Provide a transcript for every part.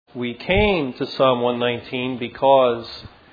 We came to Psalm 119 because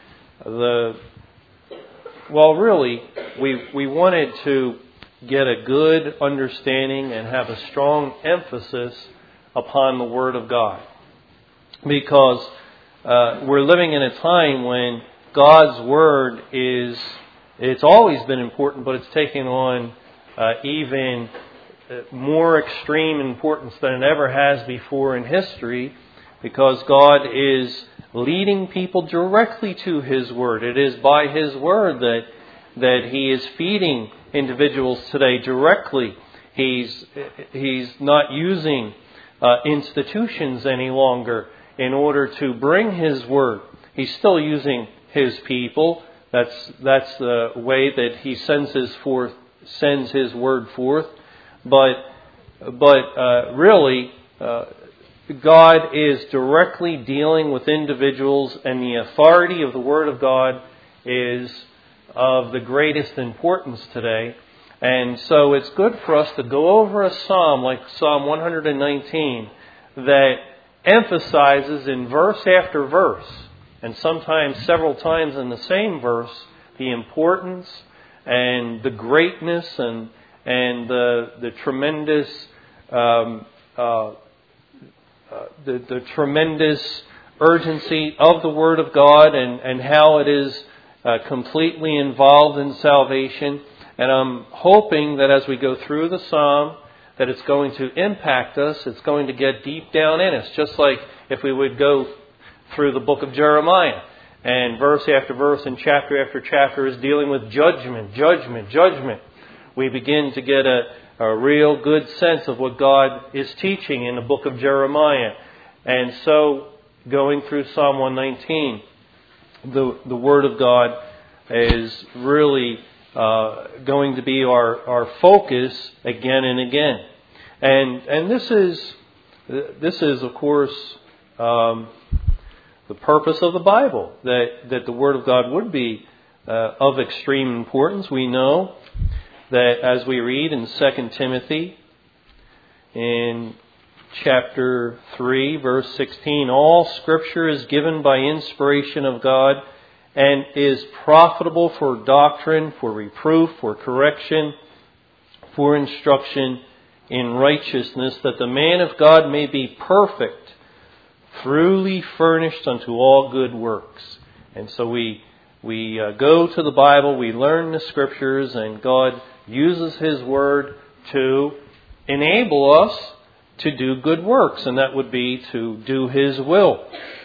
we wanted to get a good understanding and have a strong emphasis upon the Word of God. Because we're living in a time when God's Word it's always been important, but it's taken on even more extreme importance than it ever has before in history, because God is leading people directly to His Word. It is by His Word that He is feeding individuals today directly. He's not using institutions any longer in order to bring His Word. He's still using His people. That's the way that He sends His Word forth. But really, God is directly dealing with individuals, and the authority of the Word of God is of the greatest importance today. And so it's good for us to go over a psalm like Psalm 119 that emphasizes in verse after verse, and sometimes several times in the same verse, the importance and the greatness and the tremendous the tremendous urgency of the Word of God and how it is completely involved in salvation. And I'm hoping that as we go through the psalm, that it's going to impact us. It's going to get deep down in us, just like if we would go through the book of Jeremiah. And verse after verse and chapter after chapter is dealing with judgment. We begin to get a real good sense of what God is teaching in the book of Jeremiah. And so, going through Psalm 119, the Word of God is really going to be our focus again and again. And this is of course the purpose of the Bible, that the Word of God would be of extreme importance. We know that as we read in 2 Timothy in chapter 3, verse 16, all Scripture is given by inspiration of God and is profitable for doctrine, for reproof, for correction, for instruction in righteousness, that the man of God may be perfect, truly furnished unto all good works. And so we go to the Bible, we learn the Scriptures, and God uses His Word to enable us to do good works, and that would be to do His will.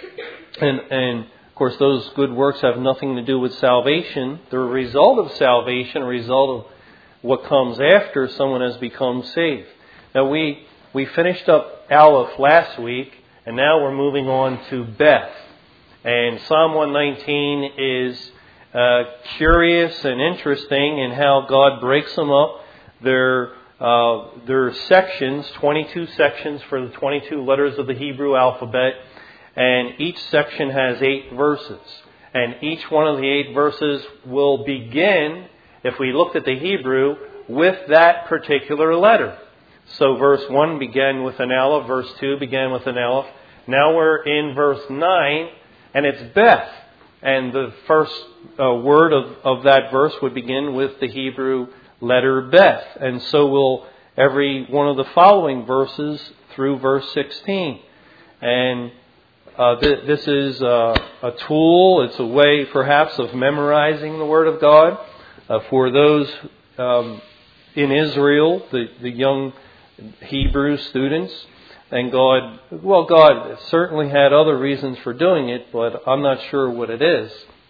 And of course, those good works have nothing to do with salvation. They're a result of salvation, a result of what comes after someone has become saved. Now, we finished up Aleph last week, and now we're moving on to Beth. And Psalm 119 is curious and interesting in how God breaks them up. There are sections, 22 sections for the 22 letters of the Hebrew alphabet, and each section has 8 verses. And each one of the 8 verses will begin, if we looked at the Hebrew, with that particular letter. So verse 1 began with an aleph, verse 2 began with an aleph. Now we're in verse 9, and it's Beth. And the first word of that verse would begin with the Hebrew letter Beth. And so will every one of the following verses through verse 16. And this is a tool. It's a way perhaps of memorizing the Word of God for those in Israel, the young Hebrew students. And God certainly had other reasons for doing it, but I'm not sure what it is.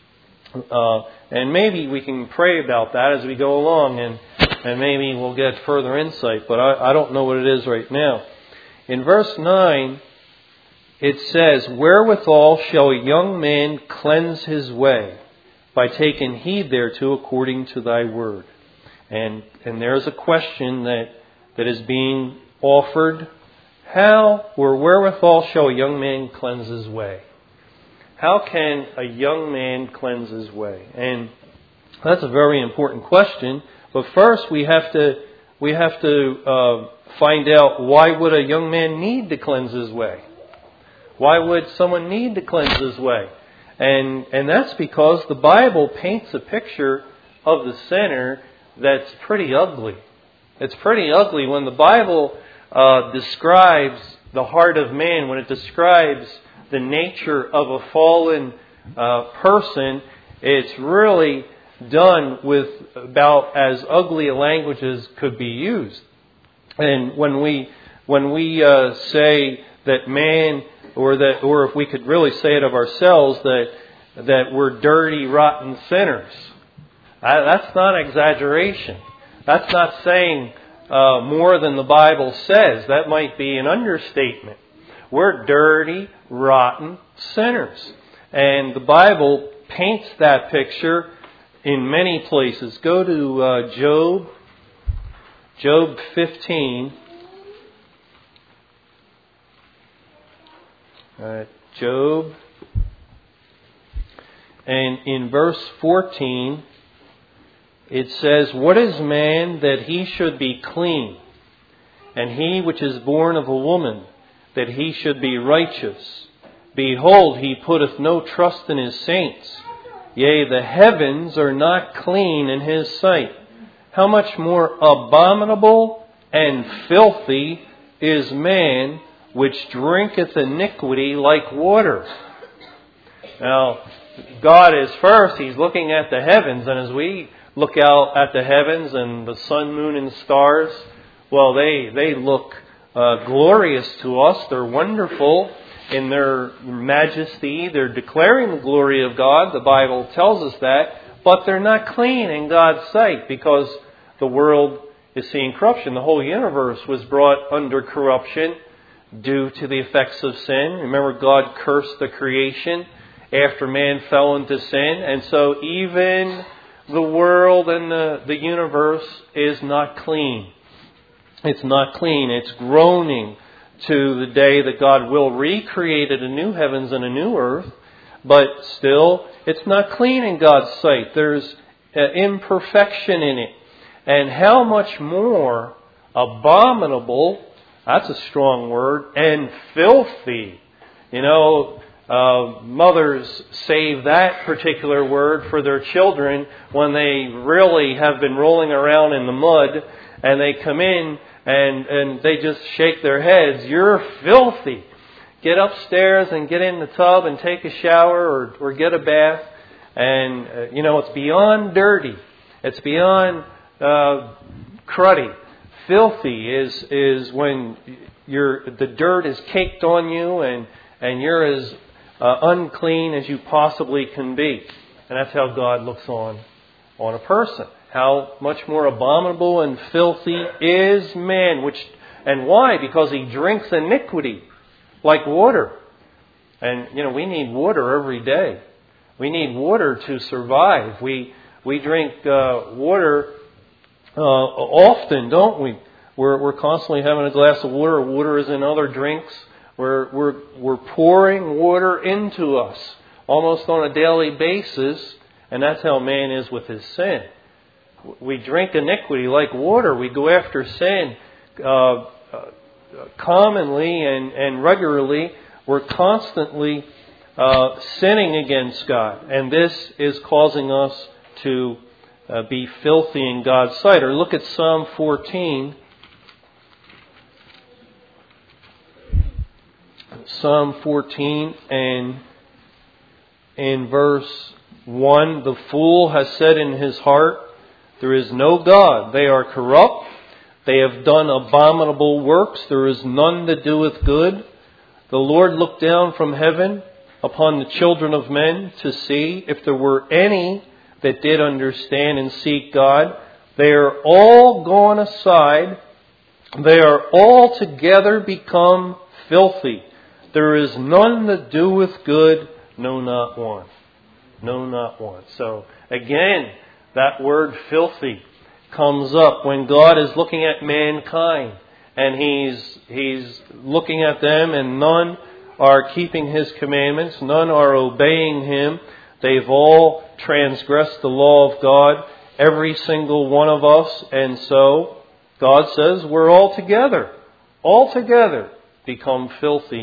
And maybe we can pray about that as we go along, and maybe we'll get further insight, but I don't know what it is right now. In verse 9, it says, "Wherewithal shall a young man cleanse his way? By taking heed thereto according to thy word." And there's a question that is being offered. How or wherewithal shall a young man cleanse his way? How can a young man cleanse his way? And that's a very important question. But first, we have to find out, why would a young man need to cleanse his way? Why would someone need to cleanse his way? And that's because the Bible paints a picture of the sinner that's pretty ugly. It's pretty ugly when the Bible describes the heart of man, when it describes the nature of a fallen person. It's really done with about as ugly a language as could be used. And when we say that man, or if we could really say it of ourselves, that we're dirty, rotten sinners, that's not exaggeration. That's not saying more than the Bible says. That might be an understatement. We're dirty, rotten sinners. And the Bible paints that picture in many places. Go to Job 15. Job. And in verse 14, it says, "What is man that he should be clean? And he which is born of a woman, that he should be righteous? Behold, he putteth no trust in his saints. Yea, the heavens are not clean in his sight. How much more abominable and filthy is man, which drinketh iniquity like water." Now, God is first. He's looking at the heavens. And as we look out at the heavens and the sun, moon, and stars, well, they look glorious to us. They're wonderful in their majesty. They're declaring the glory of God. The Bible tells us that. But they're not clean in God's sight because the world is seeing corruption. The whole universe was brought under corruption due to the effects of sin. Remember, God cursed the creation after man fell into sin. And so even the world and the universe is not clean. It's not clean. It's groaning to the day that God will recreate a new heavens and a new earth. But still, it's not clean in God's sight. There's imperfection in it. And how much more abominable, that's a strong word, and filthy. You know, mothers save that particular word for their children when they really have been rolling around in the mud and they come in and they just shake their heads. "You're filthy. Get upstairs and get in the tub and take a shower or get a bath." And, it's beyond dirty. It's beyond cruddy. Filthy is when the dirt is caked on you and you're as unclean as you possibly can be. And that's how God looks on a person. How much more abominable and filthy is man. And why? Because he drinks iniquity like water. And, we need water every day. We need water to survive. We drink water often, don't we? We're constantly having a glass of water. Water is in other drinks. We're pouring water into us almost on a daily basis, and that's how man is with his sin. We drink iniquity like water. We go after sin commonly and regularly. We're constantly sinning against God, and this is causing us to be filthy in God's sight. Or look at Psalm 14. Psalm 14 and in verse 1, "The fool has said in his heart, there is no God. They are corrupt. They have done abominable works. There is none that doeth good. The Lord looked down from heaven upon the children of men to see if there were any that did understand and seek God. They are all gone aside. They are altogether become filthy. There is none that doeth good, no, not one." No, not one. So, again, that word filthy comes up when God is looking at mankind. And He's looking at them, and none are keeping His commandments. None are obeying Him. They've all transgressed the law of God, every single one of us. And so, God says we're all together become filthy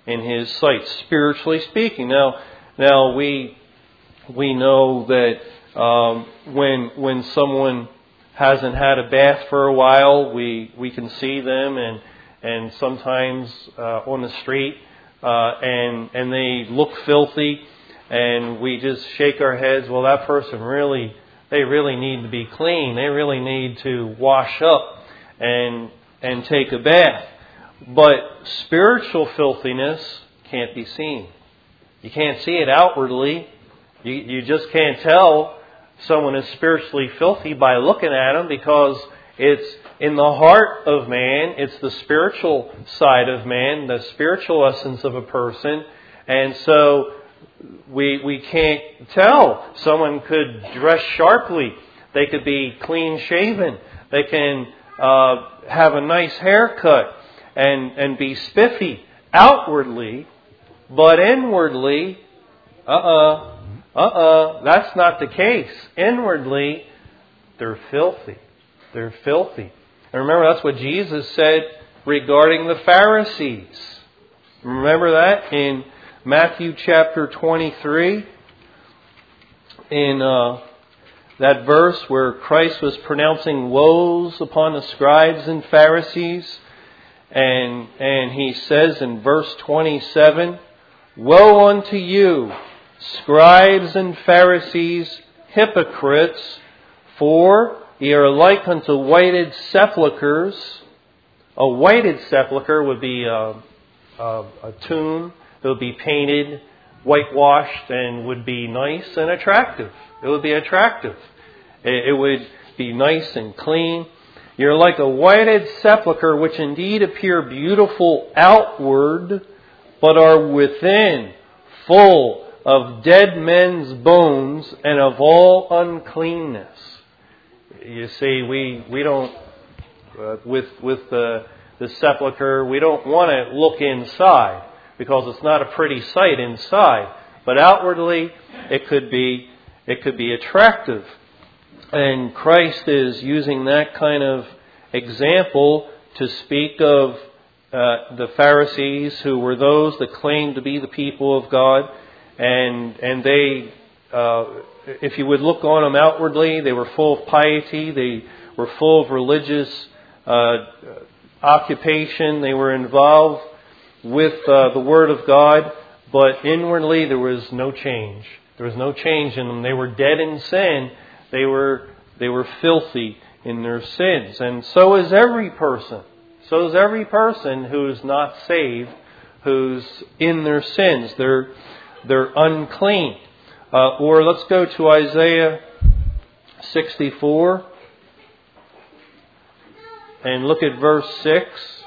in His sight, spiritually speaking. Now we know that when someone hasn't had a bath for a while, we can see them and sometimes on the street and they look filthy, and we just shake our heads. Well, that person they really need to be clean. They really need to wash up and take a bath. But spiritual filthiness can't be seen. You can't see it outwardly. You just can't tell someone is spiritually filthy by looking at them, because it's in the heart of man. It's the spiritual side of man, the spiritual essence of a person. And so we can't tell. Someone could dress sharply. They could be clean shaven. They can have a nice haircut and be spiffy outwardly, but inwardly, that's not the case. Inwardly, they're filthy. They're filthy. And remember, that's what Jesus said regarding the Pharisees. Remember that in Matthew chapter 23, in that verse where Christ was pronouncing woes upon the scribes and Pharisees. And He says in verse 27, "Woe unto you, scribes and Pharisees, hypocrites, for ye are like unto whited sepulchres." A whited sepulchre would be a tomb that would be painted, whitewashed, and would be nice and attractive. It would be attractive. It would be nice and clean. You're like a whited sepulchre, which indeed appear beautiful outward, but are within full of dead men's bones and of all uncleanness. You see, we don't, with the sepulchre, we don't want to look inside, because it's not a pretty sight inside. But outwardly, it could be attractive. And Christ is using that kind of example to speak of the Pharisees, who were those that claimed to be the people of God. And they, if you would look on them outwardly, they were full of piety. They were full of religious occupation. They were involved with the Word of God. But inwardly, there was no change. There was no change in them. They were dead in sin. They were filthy in their sins. And so is every person. So is every person who is not saved, who's in their sins. They're unclean. Or let's go to Isaiah 64 and look at verse 6.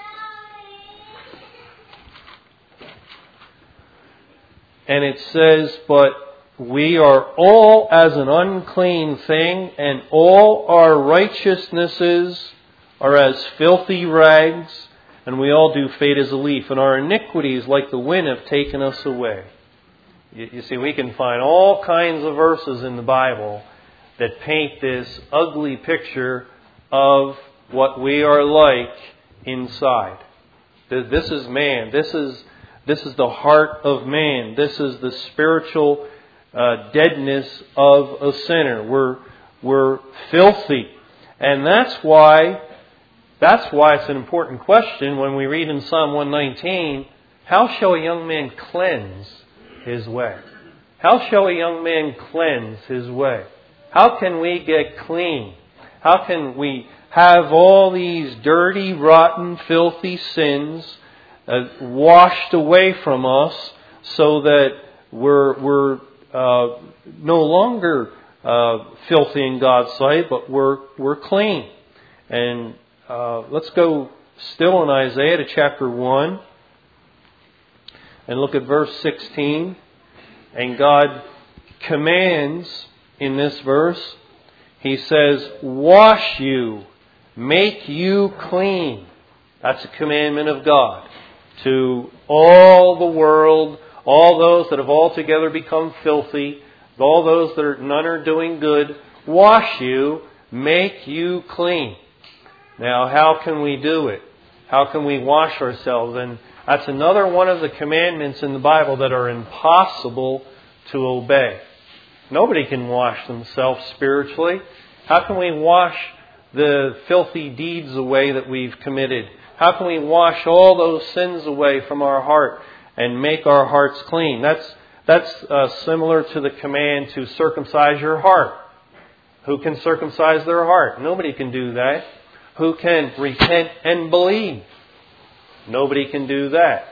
And it says, "But we are all as an unclean thing, and all our righteousnesses are as filthy rags, and we all do fade as a leaf, and our iniquities like the wind have taken us away." You see, we can find all kinds of verses in the Bible that paint this ugly picture of what we are like inside. This is man. This is the heart of man. This is the spiritual deadness of a sinner. We're filthy. And that's why it's an important question when we read in Psalm 119, "How shall a young man cleanse his way?" How shall a young man cleanse his way? How can we get clean? How can we have all these dirty, rotten, filthy sins washed away from us so that we're no longer filthy in God's sight, but we're clean? And let's go still in Isaiah to chapter 1 and look at verse 16. And God commands in this verse, He says, "Wash you, make you clean." That's a commandment of God to all the world, all those that have altogether become filthy, all those that none are doing good. Wash you, make you clean. Now, how can we do it? How can we wash ourselves? And That's another one of the commandments in the Bible that are impossible to obey. Nobody can wash themselves spiritually. How can we wash the filthy deeds away that we've committed? How can we wash all those sins away from our heart and make our hearts clean? That's similar to the command to circumcise your heart. Who can circumcise their heart? Nobody can do that. Who can repent and believe? Nobody can do that.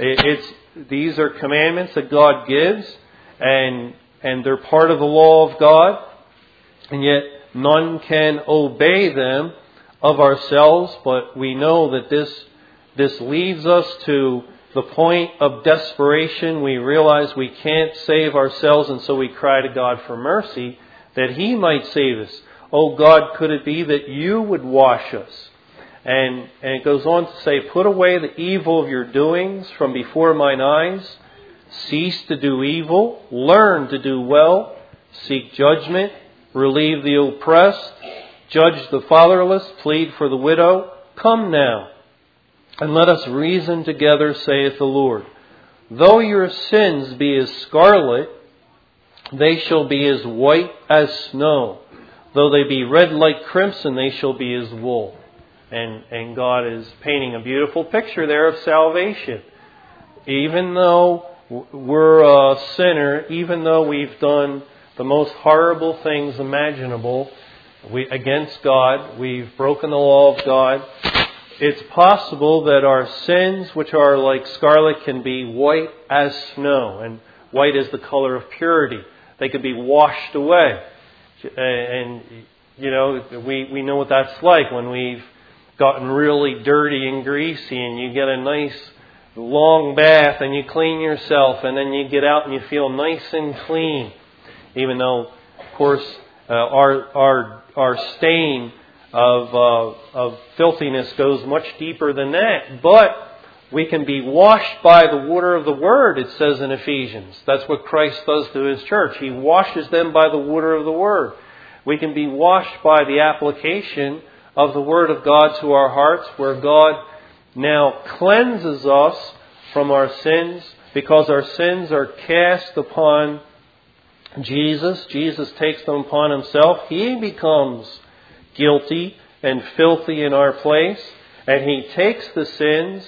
These are commandments that God gives, and they're part of the law of God, and yet none can obey them of ourselves, but we know that this leads us to the point of desperation. We realize we can't save ourselves, and so we cry to God for mercy that He might save us. Oh God, could it be that You would wash us? And it goes on to say, put away the evil of your doings from before mine eyes. Cease to do evil. Learn to do well. Seek judgment. Relieve the oppressed. Judge the fatherless. Plead for the widow. Come now, and let us reason together, saith the Lord. Though your sins be as scarlet, they shall be as white as snow. Though they be red like crimson, they shall be as wool. And God is painting a beautiful picture there of salvation. Even though we're a sinner, even though we've done the most horrible things imaginable against God, we've broken the law of God, it's possible that our sins, which are like scarlet, can be white as snow. And white is the color of purity. They could be washed away. And, you know, we know what that's like when we've gotten really dirty and greasy, and you get a nice long bath and you clean yourself, and then you get out and you feel nice and clean. Even though, of course, our stain of filthiness goes much deeper than that. But we can be washed by the water of the Word, it says in Ephesians. That's what Christ does to His church. He washes them by the water of the Word. We can be washed by the application of the Word of God to our hearts, where God now cleanses us from our sins, because our sins are cast upon Jesus. Jesus takes them upon Himself. He becomes guilty and filthy in our place, and He takes the sins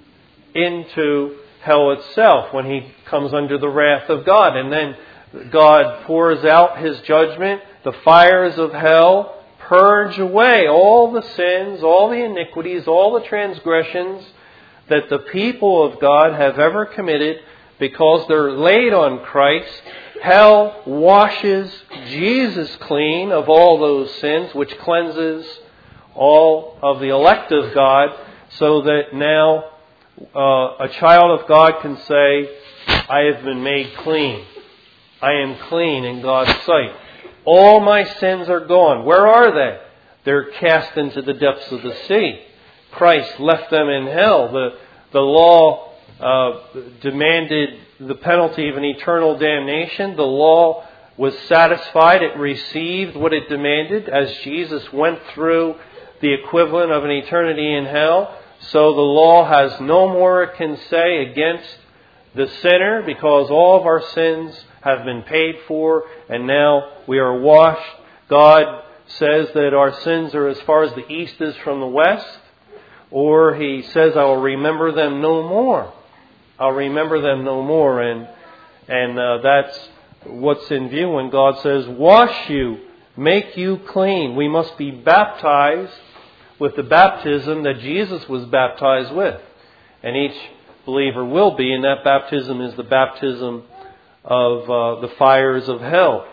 into hell itself when He comes under the wrath of God. And then God pours out His judgment. The fires of hell purge away all the sins, all the iniquities, all the transgressions that the people of God have ever committed, because they're laid on Christ. Hell washes Jesus clean of all those sins, which cleanses all of the elect of God, so that now a child of God can say, I have been made clean. I am clean in God's sight. All my sins are gone. Where are they? They're cast into the depths of the sea. Christ left them in hell. The law demanded the penalty of an eternal damnation. The law was satisfied. It received what it demanded as Jesus went through the equivalent of an eternity in hell. So the law has no more it can say against the sinner, because all of our sins have been paid for, and now we are washed. God says that our sins are as far as the east is from the west, or He says, I will remember them no more. I'll remember them no more, and that's what's in view when God says, wash you, make you clean. We must be baptized with the baptism that Jesus was baptized with, and each believer will be, and that baptism is the baptism of the fires of hell.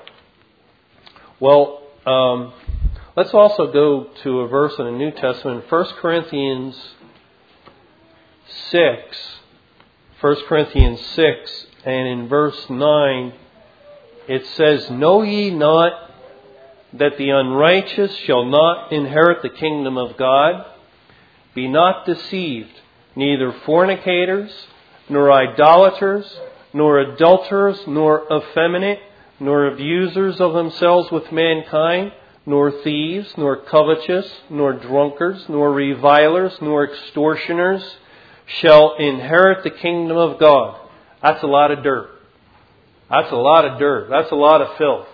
Well, let's also go to a verse in the New Testament, 1 Corinthians 6. 1 Corinthians 6, and in verse 9, it says, Know ye not that the unrighteous shall not inherit the kingdom of God? Be not deceived. Neither fornicators, nor idolaters, nor adulterers, nor effeminate, nor abusers of themselves with mankind, nor thieves, nor covetous, nor drunkards, nor revilers, nor extortioners shall inherit the kingdom of God. That's a lot of dirt. That's a lot of dirt. That's a lot of filth.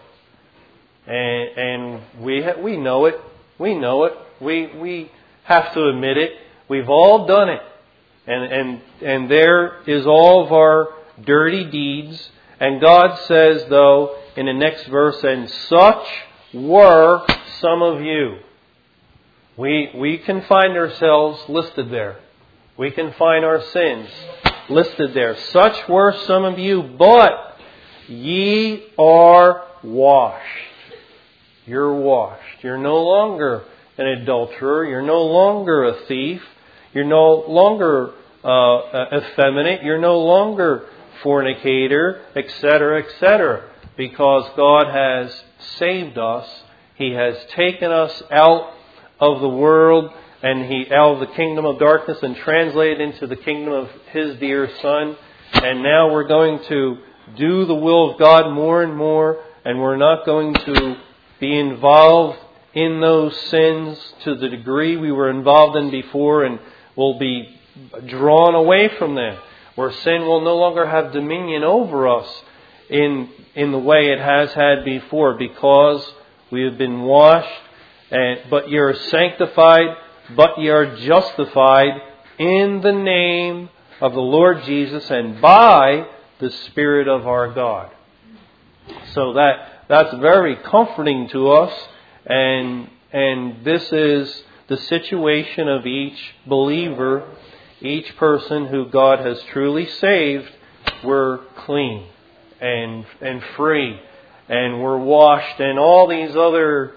And we know it. We know it. We have to admit it. We've all done it. And there is all of our dirty deeds. And God says, though, in the next verse, and such were some of you. We can find ourselves listed there. We can find our sins listed there. Such were some of you, but ye are washed. You're washed. You're no longer an adulterer. You're no longer a thief. You're no longer effeminate. You're no longer fornicator, etc., etc. Because God has saved us. He has taken us out of the world and out of the kingdom of darkness and translated into the kingdom of His dear Son. And now we're going to do the will of God more and more, and we're not going to be involved in those sins to the degree we were involved in before, and we'll be drawn away from them, where sin will no longer have dominion over us in the way it has had before, because we have been washed, but you're sanctified, but you're justified in the name of the Lord Jesus and by the Spirit of our God. So that's very comforting to us, and this is the situation of each believer, each person who God has truly saved. We're clean and free, and we're washed, and all these other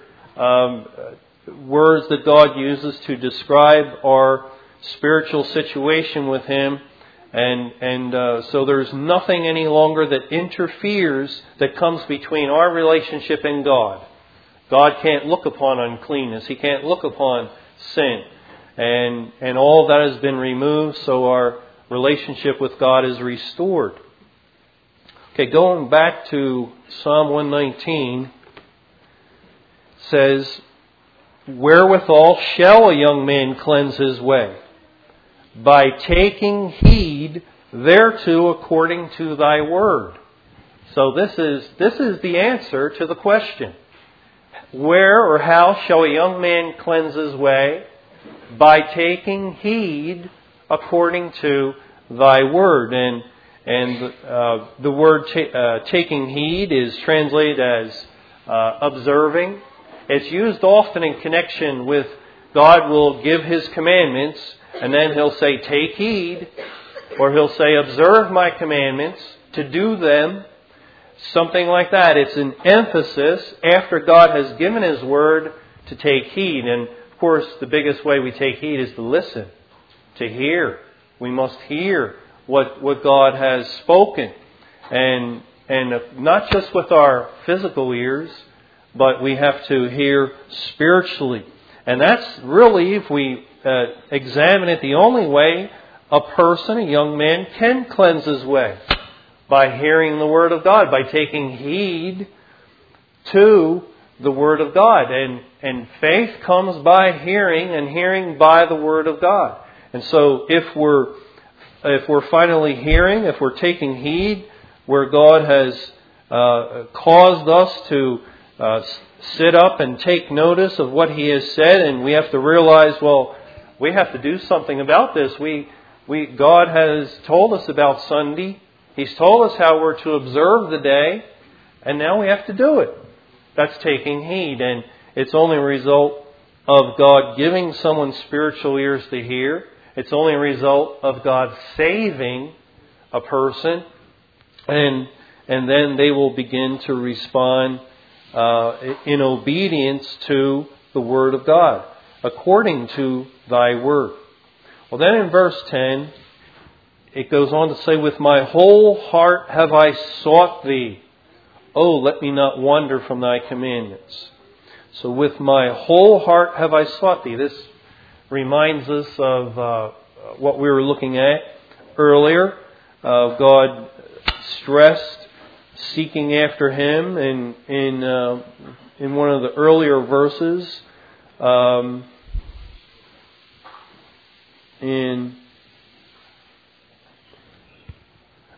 words that God uses to describe our spiritual situation with Him. And so there's nothing any longer that interferes, that comes between our relationship and God. God can't look upon uncleanness. He can't look upon sin. And all that has been removed, so our relationship with God is restored. Okay, going back to Psalm 119, it says, wherewithal shall a young man cleanse his way? By taking heed thereto according to thy word. So this is the answer to the question. Where or how shall a young man cleanse his way? By taking heed according to thy word. And the word taking heed is translated as observing. It's used often in connection with God will give His commandments, and then He'll say, take heed, or He'll say, observe my commandments, to do them, something like that. It's an emphasis after God has given His word to take heed. And of course, the biggest way we take heed is to listen, to hear. We must hear what God has spoken. And not just with our physical ears, but we have to hear spiritually. And that's really, if we examine it, the only way a person, a young man, can cleanse his way. By hearing the Word of God, by taking heed to the Word of God. And faith comes by hearing, and hearing by the Word of God. And so if we're finally hearing, if we're taking heed, where God has caused us to sit up and take notice of what He has said, and we have to realize, well, we have to do something about this. God has told us about Sunday. He's told us how we're to observe the day, and now we have to do it. That's taking heed, and it's only a result of God giving someone spiritual ears to hear. It's only a result of God saving a person, and then they will begin to respond in obedience to the Word of God, according to thy word. Well, then in verse 10, it goes on to say, with my whole heart have I sought thee. Oh, let me not wander from thy commandments. So with my whole heart have I sought thee. This reminds us of what we were looking at earlier. God stressed seeking after Him in one of the earlier verses. In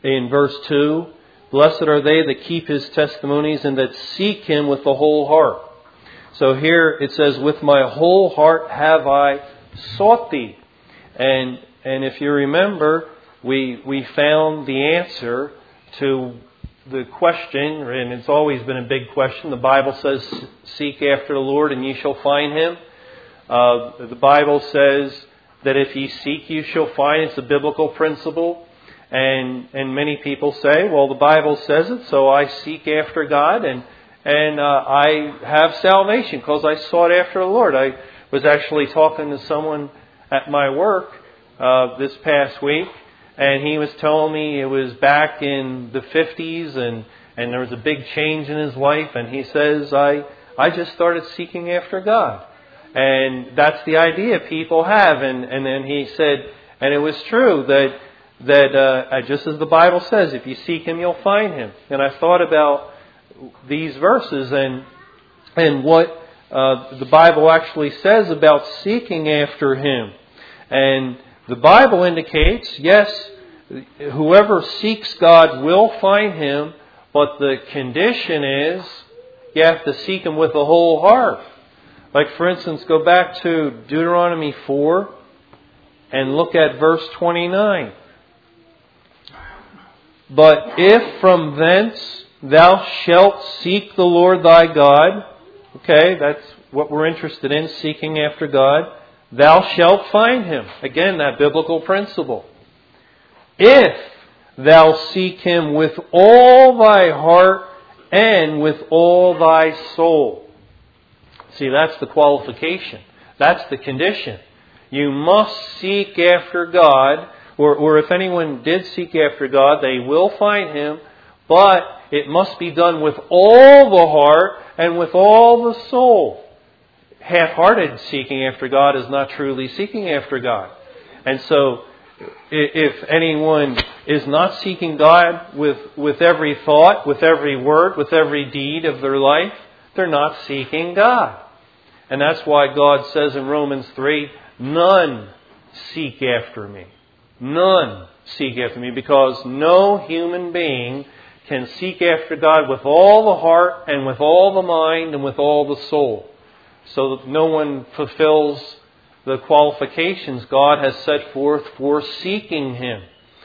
in verse 2, blessed are they that keep His testimonies and that seek Him with the whole heart. So here it says, with my whole heart have I sought Thee. And if you remember, we found the answer to the question, and it's always been a big question. The Bible says, seek after the Lord and ye shall find Him. The Bible says that if ye seek, you shall find. It's a biblical principle. And many people say, well, the Bible says it, so I seek after God and I have salvation because I sought after the Lord. I was actually talking to someone at my work this past week, and he was telling me it was back in the 50s and there was a big change in his life, and he says, I just started seeking after God. And that's the idea people have. And then he said, and it was true that just as the Bible says, if you seek Him, you'll find Him. And I thought about these verses and what the Bible actually says about seeking after Him. And the Bible indicates, yes, whoever seeks God will find Him, but the condition is you have to seek Him with the whole heart. Like, for instance, go back to Deuteronomy 4 and look at verse 29. But if from thence thou shalt seek the Lord thy God, okay, that's what we're interested in, seeking after God, thou shalt find Him. Again, that biblical principle. If thou seek Him with all thy heart and with all thy soul. See, that's the qualification. That's the condition. You must seek after God, or if anyone did seek after God, they will find Him, but it must be done with all the heart and with all the soul. Half-hearted seeking after God is not truly seeking after God. And so, if anyone is not seeking God with every thought, with every word, with every deed of their life, they're not seeking God. And that's why God says in Romans 3, none seek after me. None seek after me, because no human being can seek after God with all the heart and with all the mind and with all the soul. So that no one fulfills the qualifications God has set forth for seeking Him.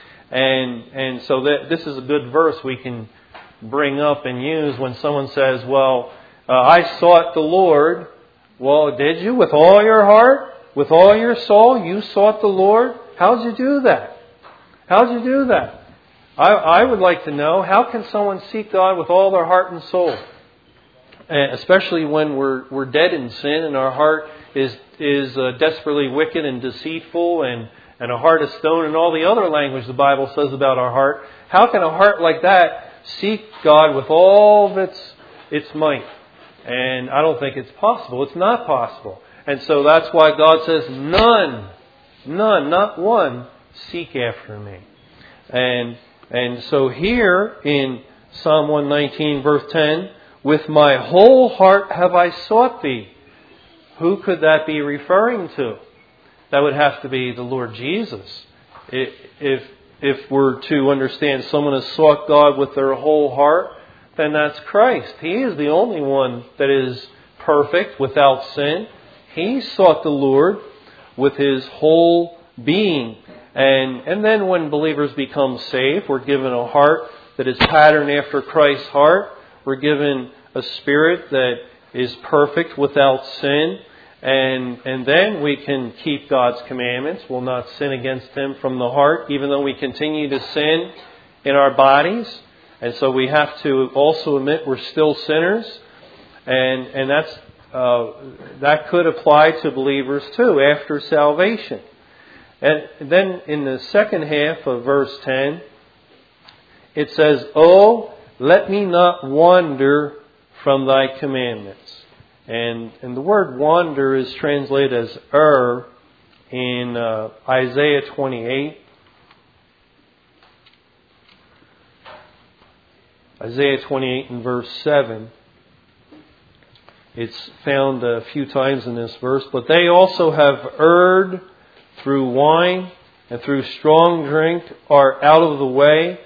And so this is a good verse we can bring up and use when someone says, well, I sought the Lord. Well, did you? With all your heart? With all your soul? You sought the Lord? How'd you do that? How'd you do that? I would like to know, how can someone seek God with all their heart and soul? Especially when we're dead in sin and our heart is desperately wicked and deceitful and a heart of stone and all the other language the Bible says about our heart. How can a heart like that seek God with all of its might? And I don't think it's possible. It's not possible. And so that's why God says, none, not one, seek after me. And so here in Psalm 119, verse 10, with my whole heart have I sought Thee. Who could that be referring to? That would have to be the Lord Jesus. If we're to understand someone has sought God with their whole heart, then that's Christ. He is the only one that is perfect, without sin. He sought the Lord with his whole being. And then when believers become saved, we're given a heart that is patterned after Christ's heart. We're given a spirit that is perfect without sin. And then we can keep God's commandments. We'll not sin against Him from the heart, even though we continue to sin in our bodies. And so we have to also admit we're still sinners. And that could apply to believers too after salvation. And then in the second half of verse 10, it says, "Oh, let me not wander from Thy commandments." And the word wander is translated as err in Isaiah 28. Isaiah 28 and verse 7. It's found a few times in this verse. "But they also have erred through wine, and through strong drink are out of the way.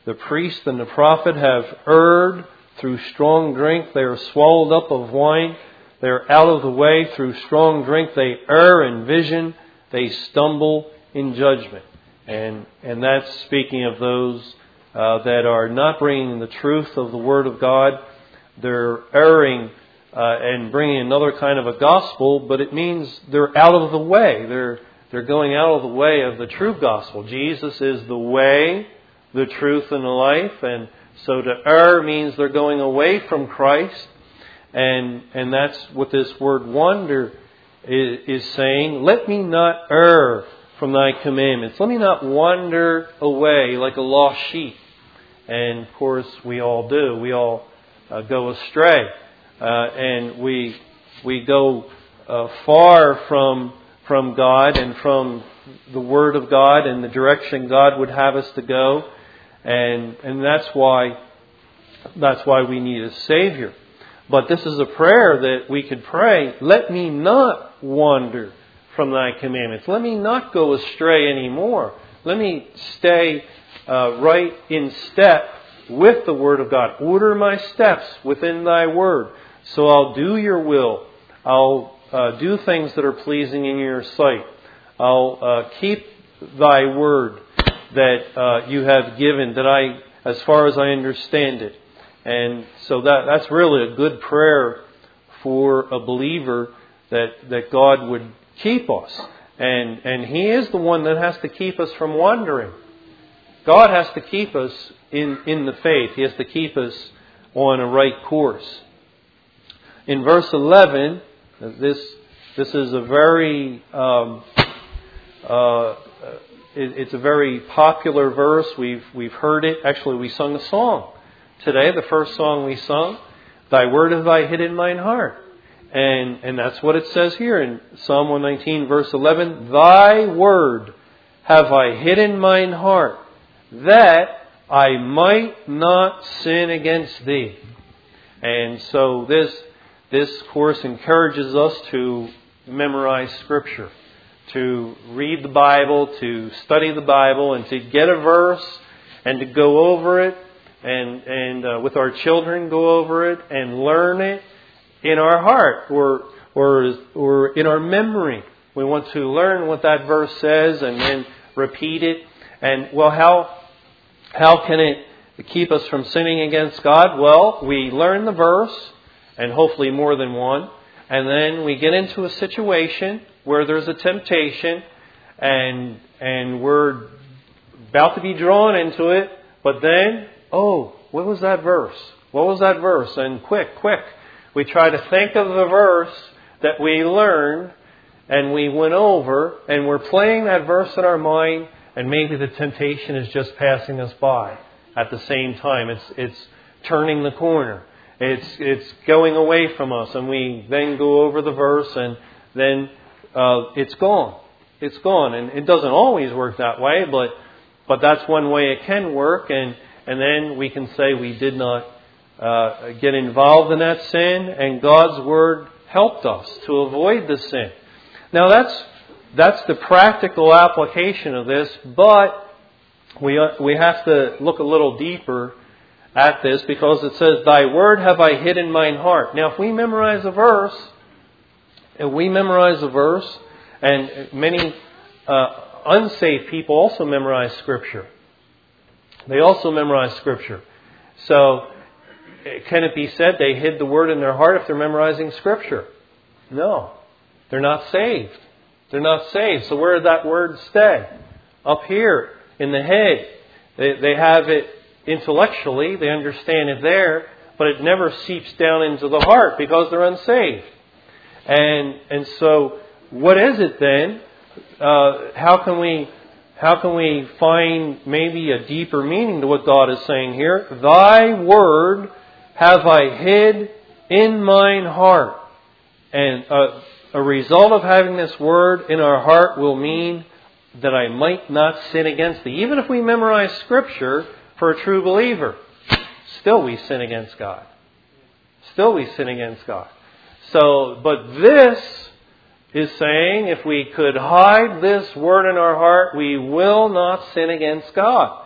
the priest and the prophet have erred through strong drink. They are swallowed up of wine. They are out of the way through strong drink. They err in vision. They stumble in judgment. And that's speaking of those that are not bringing the truth of the Word of God. They're erring and bringing another kind of a gospel, but it means they're out of the way. They're going out of the way of the true gospel. Jesus is the way, the truth, and the life. And so to err means they're going away from Christ. And that's what this word wander is saying. Let me not err from thy commandments. Let me not wander away like a lost sheep. And of course we all do. We all go astray. And we go far from God and from the Word of God and the direction God would have us to go. And that's why we need a Savior. But this is a prayer that we could pray. Let me not wander from thy commandments. Let me not go astray anymore. Let me stay right in step with the Word of God. Order my steps within thy Word. So I'll do your will. I'll do things that are pleasing in your sight. I'll keep thy Word that you have given, as far as I understand it. And so that's really a good prayer for a believer, that God would keep us. And He is the one that has to keep us from wandering. God has to keep us in the faith. He has to keep us on a right course. In verse 11, this is a very it's a very popular verse. We've heard it. Actually, we sung a song today. The first song we sung, "Thy word have I hid in mine heart," and that's what it says here in Psalm 119, verse 11. Thy word have I hid in mine heart, that I might not sin against thee. And so this course encourages us to memorize Scripture, to read the Bible, to study the Bible, and to get a verse and to go over it, and with our children go over it and learn it in our heart or in our memory. We want to learn what that verse says and then repeat it. And well, how can it keep us from sinning against God? Well, we learn the verse, and hopefully more than one, and then we get into a situation where there's a temptation, and we're about to be drawn into it, but then, what was that verse? What was that verse? And quick, we try to think of the verse that we learned and we went over, and we're playing that verse in our mind, and maybe the temptation is just passing us by at the same time. It's turning the corner. It's going away from us, and we then go over the verse, and then it's gone. It's gone, and it doesn't always work that way, but that's one way it can work, and then we can say we did not get involved in that sin, and God's Word helped us to avoid the sin. Now that's the practical application of this, but we have to look a little deeper at this, because it says, Thy word have I hid in mine heart. Now if we memorize a verse, and many unsaved people also memorize Scripture. They also memorize Scripture. So can it be said they hid the Word in their heart if they're memorizing Scripture? No. They're not saved. They're not saved. So where did that Word stay? Up here in the head. They have it intellectually. They understand it there. But it never seeps down into the heart because they're unsaved. And so what is it then? How can we find maybe a deeper meaning to what God is saying here? Thy word have I hid in mine heart. And a result of having this word in our heart will mean that I might not sin against thee. Even if we memorize Scripture for a true believer, still we sin against God. Still we sin against God. So, but this is saying if we could hide this word in our heart, we will not sin against God.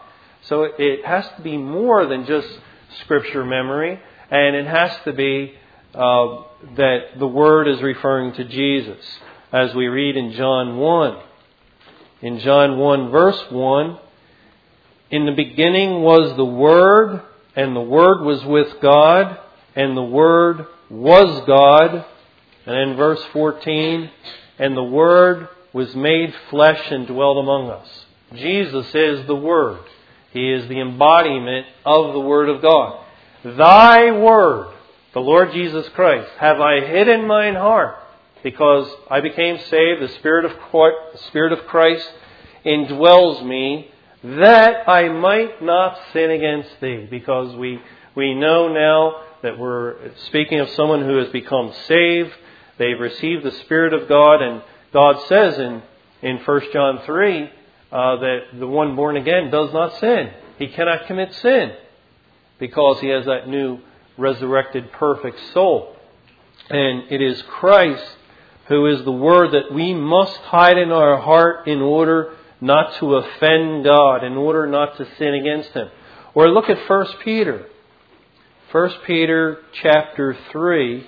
So it has to be more than just Scripture memory, and it has to be that the Word is referring to Jesus, as we read in John 1. In John 1 verse 1, in the beginning was the Word, and the Word was with God, and the Word was God. And in verse 14, and the Word was made flesh and dwelt among us. Jesus is the Word. He is the embodiment of the Word of God. Thy Word, the Lord Jesus Christ, have I hid in mine heart, because I became saved. The Spirit of Christ indwells me, that I might not sin against thee. Because we know now that we're speaking of someone who has become saved. They've received the Spirit of God, and God says in 1 John 3 that the one born again does not sin. He cannot commit sin because he has that new resurrected perfect soul. And it is Christ who is the Word that we must hide in our heart in order not to offend God, in order not to sin against Him. Or look at 1 Peter. 1 Peter chapter 3.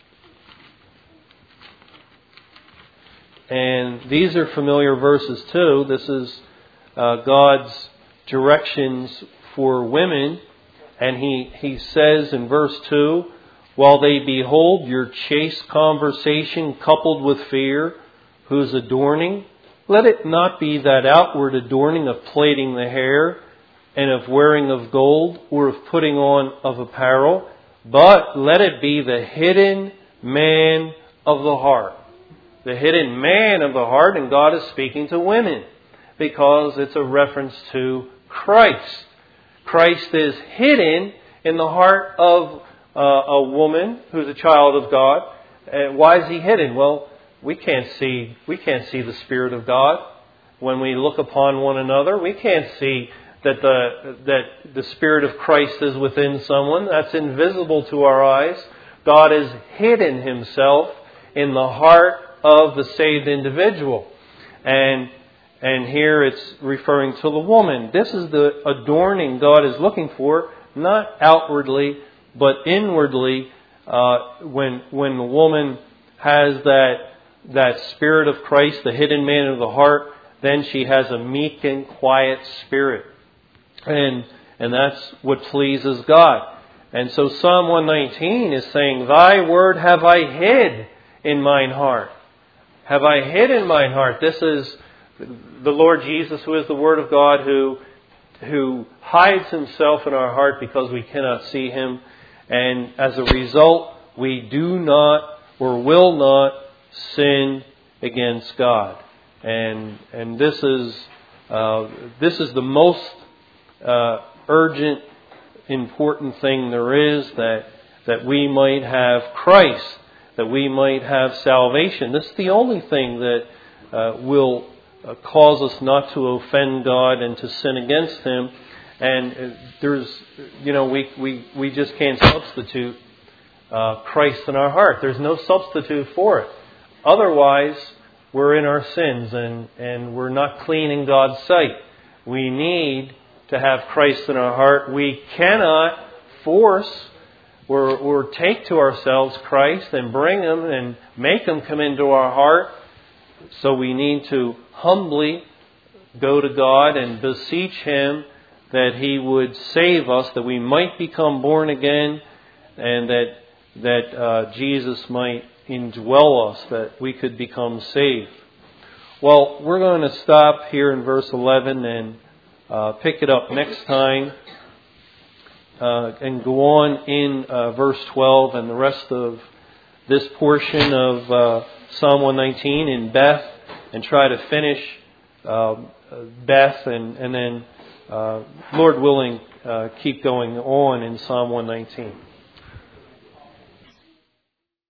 And these are familiar verses too. This is God's directions for women. And he says in verse 2, while they behold your chaste conversation coupled with fear, whose adorning, let it not be that outward adorning of plaiting the hair and of wearing of gold or of putting on of apparel, but let it be the hidden man of the heart. The hidden man of the heart, and God is speaking to women because it's a reference to Christ. Christ is hidden in the heart of a woman who's a child of God. Why is He hidden? Well, we can't see the Spirit of God when we look upon one another. We can't see that the Spirit of Christ is within someone. That's invisible to our eyes. God has hidden Himself in the heart of the saved individual. And here it's referring to the woman. This is the adorning God is looking for, not outwardly, but inwardly. When the woman has that Spirit of Christ, the hidden man of the heart, then she has a meek and quiet spirit. And that's what pleases God. And so Psalm 119 is saying, Thy word have I hid in mine heart. Have I hid in mine heart? This is the Lord Jesus, who is the Word of God, who hides Himself in our heart because we cannot see Him. And as a result, we do not or will not sin against God. And this is the most urgent, important thing there is, that we might have Christ, that we might have salvation. This is the only thing that will cause us not to offend God and to sin against Him. And we just can't substitute Christ in our heart. There's no substitute for it. Otherwise, we're in our sins and we're not clean in God's sight. We need to have Christ in our heart. We cannot force or take to ourselves Christ and bring Him and make Him come into our heart. So we need to humbly go to God and beseech Him that He would save us, that we might become born again, and that Jesus might indwell us, that we could become saved. Well, we're going to stop here in verse 11 and pick it up next time. And go on in verse 12 and the rest of this portion of Psalm 119 in Beth, and try to finish Beth and then, Lord willing, keep going on in Psalm 119.